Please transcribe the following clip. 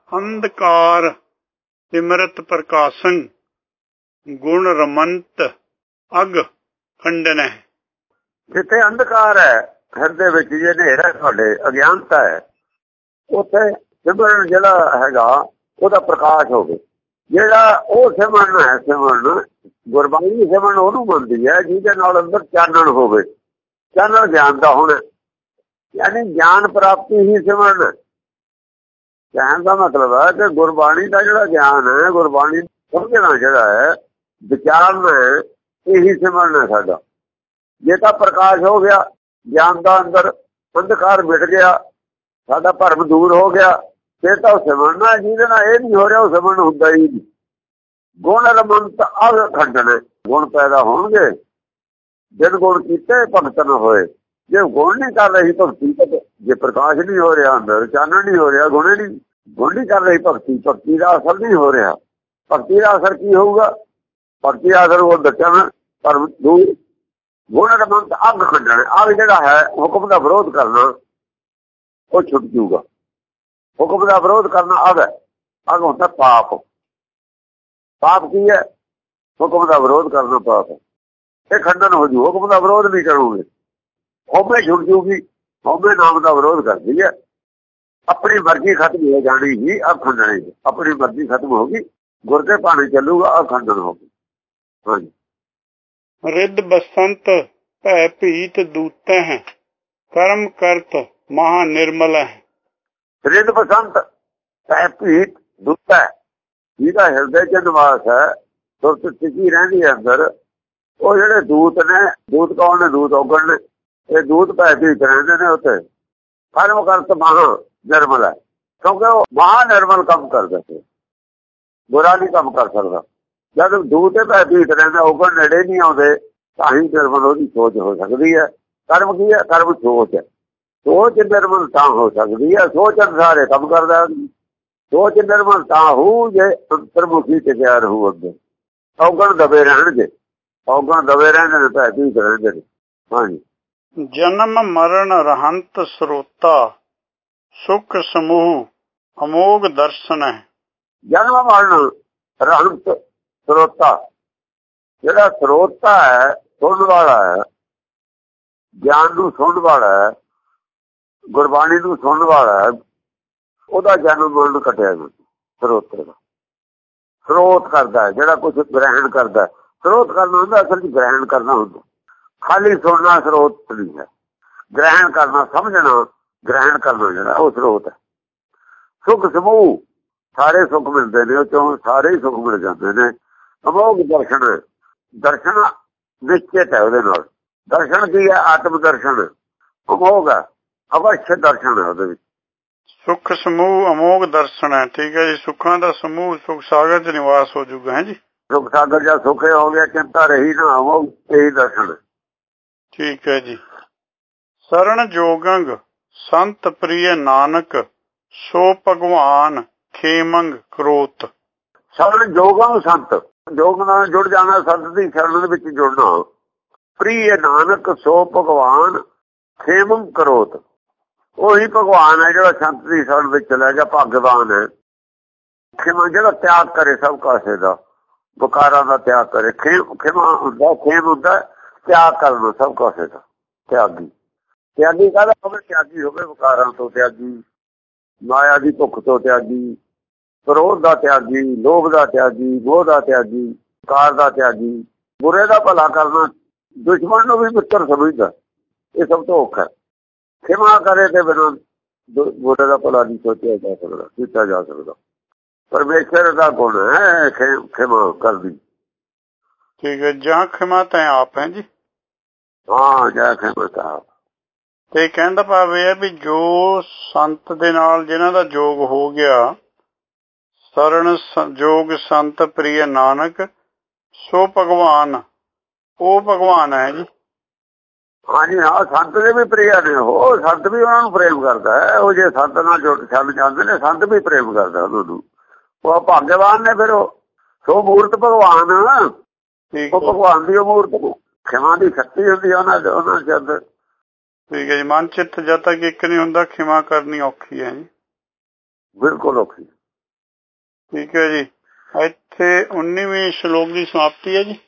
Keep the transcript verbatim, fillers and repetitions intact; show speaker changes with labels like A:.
A: ਅੰਧਕਾਰ ਸਿਮਰਤ ਪ੍ਰਕਾਸ਼ਨ ਗੁਣ ਰਮੰਤ ਅਗ ਖੰਡਨ।
B: ਜਿੱਥੇ ਅੰਧਕਾਰ ਹੈ ਹਿਰਦੇ ਵਿੱਚ, ਜੇ ਹਨੇਰਾ ਤੁਹਾਡੇ ਅਗਿਆਨਤਾ ਹੈ, ਉੱਥੇ ਸਿਮਰਨ ਜਿਹੜਾ ਹੈਗਾ ਉਹਦਾ ਪ੍ਰਕਾਸ਼ ਹੋਵੇ। ਜਿਹੜਾ ਉਹ ਸਿਮਰਨ ਹੈ, ਸਿਮਰਨ ਗੁਰਬਾਣੀ ਸਿਮਰਨ ਉਹਨੂੰ ਮੰਨਦੀ ਹੈ ਜਿਹਦੇ ਨਾਲ ਅੰਦਰ ਚਾਨਣ ਹੋਵੇ। ਚਾਨਣ ਗਿਆਨ ਦਾ ਹੋਣਾ, ਯਾਨੀ ਗਿਆਨ ਪ੍ਰਾਪਤੀ ਹੀ ਸਿਮਰਨ। ਕਹਿਣ ਦਾ ਮਤਲਬ ਹੈ ਕਿ ਗੁਰਬਾਣੀ ਦਾ ਜਿਹੜਾ ਗਿਆਨ ਹੈ, ਗੁਰਬਾਣੀ ਸਮਝਣਾ ਜਿਹੜਾ ਹੈ, ਵਿਚਾਰਨਾ ਹੈ, ਇਹੀ ਸਿਮਰਨ ਹੈ ਸਾਡਾ। ਜੇ ਤਾਂ ਪ੍ਰਕਾਸ਼ ਹੋ ਗਿਆ ਗਿਆਨ ਦਾ, ਅੰਦਰ ਅੰਧਕਾਰ ਮਿਟ ਗਿਆ, ਸਾਡਾ ਭਰਮ ਦੂਰ ਹੋ ਗਿਆ, ਫਿਰ ਤਾਂ ਉਹ ਸਿਮਰਨਾ। ਜਿਹਦੇ ਨਾਲ ਇਹ ਨਹੀਂ ਹੋ ਰਿਹਾ ਉਹ ਸਿਮਰਨ ਹੁੰਦਾ ਹੀ ਨਹੀਂ। ਗੁਣ ਰਮੰਤ ਅਗ ਖੰਡਨ, ਗੁਣ ਪੈਦਾ ਹੋਣਗੇ। ਜਿਨ ਗੁਣ ਕੀਤੇ ਭਗਤ ਨਾ ਹੋਏ। ਜੇ ਗੁਣ ਨਹੀਂ ਕਰ ਰਹੀ ਭਗਤੀ, ਜੇ ਪ੍ਰਕਾਸ਼ ਨਹੀਂ ਹੋ ਰਿਹਾ, ਅੰਦਰ ਚਾਨਣ ਨਹੀਂ ਹੋ ਰਿਹਾ, ਗੁਣੇ ਨਹੀਂ ਗੁਣ ਨਹੀਂ ਕਰ ਰਹੀ ਭਗਤੀ, ਭਗਤੀ ਦਾ ਅਸਰ ਨਹੀਂ ਹੋ ਰਿਹਾ। ਭਗਤੀ ਦਾ ਅਸਰ ਕੀ ਹੋਊਗਾ? ਭਗਤੀ ਦਾ ਅਸਰ ਉਹ ਦੱਸਣ ਭਰਮ ਦੂਰ। ਗੁਣ ਰਮੰਤ ਅਗ ਖੰਡਨ, ਅਗ ਜਿਹੜਾ ਹੈ ਹੁਕਮ ਦਾ ਵਿਰੋਧ ਕਰਨਾ, ਉਹ ਛੁੱਟ ਜੂਗਾ। ਹੁਕਮ ਦਾ ਵਿਰੋਧ ਕਰਨਾ ਅਗ ਹੈ। ਅਗ ਹੁੰਦਾ ਪਾਪ। ਪਾਪ ਕੀ ਹੈ? ਹੁਕਮ ਦਾ ਵਿਰੋਧ ਕਰਨਾ ਪਾਪ ਹੈ। ਇਹ ਖੰਡਨ ਹੋ ਜੂ। ਹੁਕਮ ਦਾ ਵਿਰੋਧ ਨਹੀਂ ਕਰੋਗੇ, ਹਉਮੈ ਛੁੱਟ ਜੂਗੀ। ਹਉਮੈ ਨਾਮ ਦਾ ਵਿਰੋਧ ਕਰਦੀ ਹੈ। ਆਪਣੀ ਮਰਜ਼ੀ ਖਤਮ ਹੋ ਜਾਣੀ ਹੀ ਅਗ ਖੰਡਨ। ਆਪਣੀ ਮਰਜ਼ੀ ਖਤਮ ਹੋ ਗਈ, ਗੁਰ ਦੇ ਭਾਣੇ ਚੱਲੂਗਾ, ਅਗ ਖੰਡਨ ਹੋ ਗਈ। ਹਾਂਜੀ।
A: ਰਿੱਧ ਬਸੰਤ ਭੈ ਭੀਤ ਦੂਤੈ ਹੈ, ਕਰਮ ਕਰਤ ਮਹਾ ਨਿਰਮਲ ਹੈ।
B: ਰਿੱਧ ਬਸੰਤ ਭੈ ਭੀਤ ਦੂਤੈ, ਜਿਹਦਾ ਹਿਰਦੇ ਚ ਨਿਵਾਸ ਹੈ, ਸੁਰਤ ਟਿਕੀ ਰਹਿੰਦੀ ਹੈ ਅੰਦਰ। ਉਹ ਜਿਹੜੇ ਦੂਤ ਨੇ, ਦੂਤ ਕੌਣ ਨੇ? ਦੂਤ ਔਗਣ ਨੇ। ਇਹ ਦੂਤ ਭੈ ਭੀਤ ਰਹਿੰਦੇ ਨੇ ਉੱਥੇ। ਕਰਮ ਕਰਤ ਮਹਾ ਨਿਰਮਲ ਹੈ, ਕਿਉਂਕਿ ਉਹ ਮਹਾ ਨਿਰਮਲ ਕੰਮ ਕਰਦਾ ਸੀ, ਬੁਰਾ ਨਹੀਂ ਕੰਮ ਕਰ ਸਕਦਾ। ਜਦ ਦੂਤ ਭੈ ਭੀਤ ਰਹਿੰਦਾ, ਔਗਣ ਨੇੜੇ ਨਹੀਂ ਆਉਂਦੇ, ਤਾਂ ਹੀ ਨਿਰਮਲ ਉਹਦੀ ਸੋਚ ਹੋ ਸਕਦੀ ਹੈ। ਕਰਮ ਕੀ ਹੈ? ਕਰਮ ਸੋਚ ਹੈ। ਸੋਚ ਨਿਰਮਲ ਤਾਂ ਹੋ ਸਕਦੀ ਹੈ, ਸੋਚ ਅਨੁਸਾਰ ਕੰਮ ਕਰਦਾ। ਸੋਚ ਨਿਰਮਲ ਤਾਂ ਹੋਊ ਜੇ ਅੰਤਰਮੁਖੀ ਟਿਕਿਆ ਰਹੂ। ਅੱਗੇ ਔਗਣ ਦਬੇ ਰਹਿਣਗੇ, ਔਗਣ ਦਬੇ ਰਹਿੰਦੇ ਨੇ, ਭੈ ਭੀਤ ਰਹਿੰਦੇ ਨੇ। ਹਾਂਜੀ।
A: ਜਨਮ ਮਰਨ ਰਹੰਤ ਸਰੋਤਾ, ਸੁਖ ਸਮੂਹ ਅਮੋਗ ਦਰਸ਼ਨ ਹੈ।
B: ਜਨਮ ਮਰਨ ਰਹੰਤ ਸਰੋਤਾ, ਜਿਹੜਾ ਸਰੋਤਾ ਹੈ, ਸੁਣਨ ਵਾਲਾ ਹੈ, ਗਿਆਨ ਨੂੰ ਸੁਣਨ ਵਾਲਾ ਹੈ, ਗੁਰਬਾਣੀ ਨੂੰ ਸੁਣਨ ਵਾਲਾ ਹੈ, ਉਹਦਾ ਜਨਮ ਮਰਨ ਕੱਟਿਆ ਜਾਂਦਾ। ਸਰੋਤਰ ਦਾ ਸਰੋਤ ਕਰਦਾ ਹੈ, ਜਿਹੜਾ ਕੁਛ ਗ੍ਰਹਿਣ ਕਰਦਾ। ਸਰੋਤ ਕਰਨਾ ਹੁੰਦਾ, ਅਸਲ ਚ ਗ੍ਰਹਿਣ ਕਰਨਾ ਹੁੰਦਾ। ਖਾਲੀ ਸੁਣਨਾ ਸਰੋਤ ਨਹੀਂ ਹੈ। ਗ੍ਰਹਿਣ ਕਰਨਾ, ਸਮਝਣਾ, ਗ੍ਰਹਿਣ ਕਰਨਾ ਜਿਹੜਾ ਉਹ ਸਰੋਤ ਹੈ। ਸੁਖ ਸਮੂਹ, ਸਾਰੇ ਸੁੱਖ ਮਿਲਦੇ ਨੇ ਉਹ ਚੋਂ, ਸਾਰੇ ਹੀ ਸੁੱਖ ਮਿਲ ਜਾਂਦੇ ਨੇ। ਅਮੋਗ ਦਰਸ਼ਨ, ਦਰਸ਼ਨ ਨਿਸ਼ਚਿਤ ਹੈ ਉਹਦੇ ਨਾਲ। ਦਰਸ਼ਨ ਕੀ ਹੈ? ਆਤਮ ਦਰਸ਼ਨ। ਅਮੋਗ ਹੈ, ਅਵਸ਼ ਦਰਸ਼ਨ ਹੈ ਉਹਦੇ ਵਿੱਚ।
A: ਸੁਖ ਸਮੂਹ ਅਮੋਗ ਦਰਸ਼ਨ ਹੈ। ਠੀਕ ਹੈ ਜੀ। ਸੁੱਖਾਂ ਦਾ ਸਮੂਹ ਸੁਖ ਸਾਗਰ ਚ ਨਿਵਾਸ ਹੋ ਜੂਗਾ। ਹੈ ਜੀ।
B: ਸੁਖ ਸਾਗਰ ਜਾਂ ਸੁਖੇ ਹੋ ਗਿਆ, ਚਿੰਤਾ ਰਹੀ ਨਾ, ਅਮੋਗ ਇਹੀ ਦਰਸ਼ਨ।
A: ਠੀਕ ਹੈ ਜੀ। ਸਰਣ ਜੋਗੰਗ ਸੰਤ ਪ੍ਰਿਯ ਨਾਨਕ, ਸੋ ਭਗਵਾਨ ਖੇਮੰਗ ਕਰੋਤ।
B: ਸਰਣ ਜੋਗੰਗ ਸੰਤ, ਜੋਗ ਨਾਲ ਜੁੜ ਜਾਣਾ, ਸੰਤ ਦੀ ਸ਼ਰਨ ਦੇ ਵਿੱਚ ਜੁੜਨਾ। ਪ੍ਰਿਯ ਨਾਨਕ ਸੋ ਭਗਵਾਨ ਖੇਮੰਗ ਕਰੋਤ, ਉਹੀ ਭਗਵਾਨ ਹੈ ਜਿਹੜਾ ਸੰਤ ਦੀ ਸ਼ਰਨ ਵਿੱਚ ਚਲਾ ਗਿਆ, ਭਾਗਵਾਨ ਹੈ। ਖੇਮਾ ਜਿਹੜਾ ਤਿਆਗ ਕਰੇ ਸਭ ਕਾਸੇ ਦਾ, ਵਿਕਾਰਾਂ ਦਾ ਤਿਆਗ ਕਰੇ। ਖੇਮ ਖੇਮਾ ਹੁੰਦਾ, ਖੇਮ ਹੁੰਦਾ ਤਿਆਗ ਕਰਨਾ ਸਭ ਕਾਸੇ ਦਾ। ਤਿਆਗੀ, ਤਿਆਗੀ ਕਾਹਦਾ ਹੋਵੇ? ਤਿਆਗੀ ਹੋਵੇ ਵਿਕਾਰਾਂ ਤੋਂ ਤਿਆਗੀ, ਮਾਇਆ ਦੀ ਭੁੱਖ ਤੋਂ ਤਿਆਗੀ, ਕ੍ਰੋਧ ਦਾ ਤਿਆਗੀ, ਲੋਭ ਦਾ ਤਿਆਗੀ, ਮੋਹ ਦਾ ਤਿਆਗੀ, ਵਿਕਾਰ ਦਾ ਤਿਆਗੀ। ਬੁਰੇ ਦਾ ਭਲਾ ਕਰਨਾ, ਦੁਸ਼ਮਣ ਨੂੰ ਵੀ ਮਿੱਤਰ ਸਮਝਦਾ, ਇਹ ਸਭ ਤੋਂ ਔਖਾ। ਖਿਮਾ ਕਰੇ ਤੇ ਬਿਨਾਂ ਬੁਰੇ ਦਾ ਭਲਾ ਨਹੀਂ ਸੋਚਿਆ ਜਾ ਸਕਦਾ, ਕੀਤਾ ਜਾ ਸਕਦਾ। ਪਰਮੇਸ਼ਰ ਦਾ ਗੁਣ ਹੈ ਖਿਮਾ ਕਰਦੀ।
A: ਠੀਕ ਹੈ। ਜਾਂ ਖਿਮਾ ਤਾਂ ਆਪ ਹੈ ਜੀ।
B: ਹਾਂ, ਜਾਂ ਖਿਮਾ ਤਾਂ ਆਪ।
A: ਤੇ ਕਹਿਣ ਦਾ ਭਾਵ ਇਹ ਹੈ ਵੀ ਜੋ ਸੰਤ ਦੇ ਨਾਲ ਜਿਹਨਾਂ ਦਾ ਜੋਗ ਹੋ ਗਿਆ, ਸਰਣ ਜੋਗ ਸੰਤ ਪ੍ਰਿਯ ਨਾਨਕ, ਸੋ ਭਗਵਾਨ, ਉਹ ਭਗਵਾਨ ਹੈ ਜੀ।
B: ਹਾਂਜੀ ਹਾਂ, ਸੰਤ ਦੇ ਵੀ ਪ੍ਰਿਆ ਨੇ ਉਹ। ਸੰਤ ਵੀ ਉਹਨਾਂ ਨੂੰ ਪ੍ਰੇਮ ਕਰਦਾ ਹੈ। ਉਹ ਜੇ ਸੰਤ ਨਾਲ ਜੁੜ ਛੱਡ ਜਾਂਦੇ ਨੇ, ਸੰਤ ਵੀ ਪ੍ਰੇਮ ਕਰਦਾ ਉਹਨਾਂ ਨੂੰ। ਉਹ ਭਾਗਵਾਨ ਨੇ ਫਿਰ। ਉਹ ਸੋ ਮੂਰਤ ਭਗਵਾਨ, ਉਹ ਭਗਵਾਨ ਦੀ ਉਹ ਮੂਰਤ। ਖਿਮਾ ਦੀ ਸ਼ਕਤੀ ਹੁੰਦੀ ਹੈ ਉਹਨਾਂ ਉਹਨਾਂ ਦੇ ਅੰਦਰ।
A: ਠੀਕ ਹੈ ਜੀ। ਮਨ ਚਿੱਤ ਜਦ ਤੱਕ ਇੱਕ ਨਹੀਂ ਹੁੰਦਾ, ਖਿਮਾ ਕਰਨੀ ਔਖੀ ਹੈ ਜੀ।
B: ਬਿਲਕੁਲ ਔਖੀ।
A: ਠੀਕ ਹੈ ਜੀ। ਇੱਥੇ ਉੱਨੀਵੀਂ ਸ਼ਲੋਕ ਦੀ ਸਮਾਪਤੀ ਹੈ ਜੀ।